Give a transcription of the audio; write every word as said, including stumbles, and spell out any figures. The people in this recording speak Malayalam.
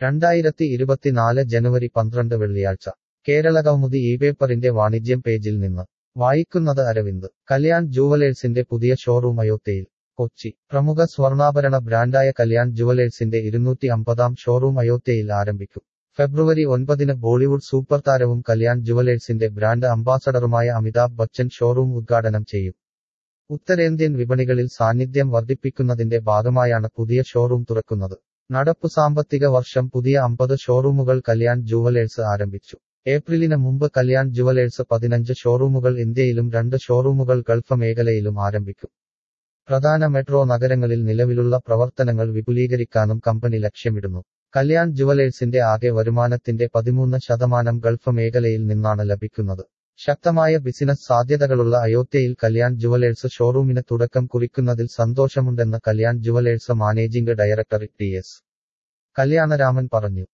രണ്ടായിരത്തി ഇരുപത്തിനാല് ജനുവരി പന്ത്രണ്ട് വെള്ളിയാഴ്ച കേരളകൗമുദി ഈ പേപ്പറിന്റെ വാണിജ്യം പേജിൽ നിന്ന് വായിക്കുന്നത് അരവിന്ദ്. കല്യാൺ ജുവലേഴ്സിന്റെ പുതിയ ഷോറൂം അയോധ്യയിൽ. കൊച്ചി. പ്രമുഖ സ്വർണ്ണാഭരണ ബ്രാൻഡായ കല്യാൺ ജുവലേഴ്സിന്റെ ഇരുന്നൂറ്റി അമ്പതാം ഷോറൂം അയോധ്യയിൽ ആരംഭിക്കും. ഫെബ്രുവരി ഒൻപതിന് ബോളിവുഡ് സൂപ്പർ താരവും കല്യാൺ ജുവലേഴ്സിന്റെ ബ്രാൻഡ് അംബാസഡറുമായ അമിതാഭ് ബച്ചൻ ഷോറൂം ഉദ്ഘാടനം ചെയ്യും. ഉത്തരേന്ത്യൻ വിപണികളിൽ സാന്നിധ്യം വർദ്ധിപ്പിക്കുന്നതിന്റെ ഭാഗമായാണ് പുതിയ ഷോറൂം തുറക്കുന്നത്. നടപ്പു സാമ്പത്തിക വർഷം പുതിയ അമ്പത് ഷോറൂമുകൾ കല്യാൺ ജുവലേഴ്സ് ആരംഭിച്ചു. ഏപ്രിലിന് മുമ്പ് കല്യാൺ ജുവലേഴ്സ് പതിനഞ്ച് ഷോറൂമുകൾ ഇന്ത്യയിലും രണ്ട് ഷോറൂമുകൾ ഗൾഫ് മേഖലയിലും ആരംഭിക്കും. പ്രധാന മെട്രോ നഗരങ്ങളിൽ നിലവിലുള്ള പ്രവർത്തനങ്ങൾ വിപുലീകരിക്കാനും കമ്പനി ലക്ഷ്യമിടുന്നു. കല്യാൺ ജുവലേഴ്സിന്റെ ആകെ വരുമാനത്തിന്റെ പതിമൂന്ന് ശതമാനം ഗൾഫ് മേഖലയിൽ നിന്നാണ് ലഭിക്കുന്നത്. ശക്തമായ ബിസിനസ് സാധ്യതകളുള്ള അയോധ്യയിൽ കല്യാൺ ജുവലേഴ്സ് ഷോറൂമിന് തുടക്കം കുറിക്കുന്നതിൽ സന്തോഷമുണ്ടെന്ന് Kalyan Jewellers managing director T S Kalyanaraman പറഞ്ഞു.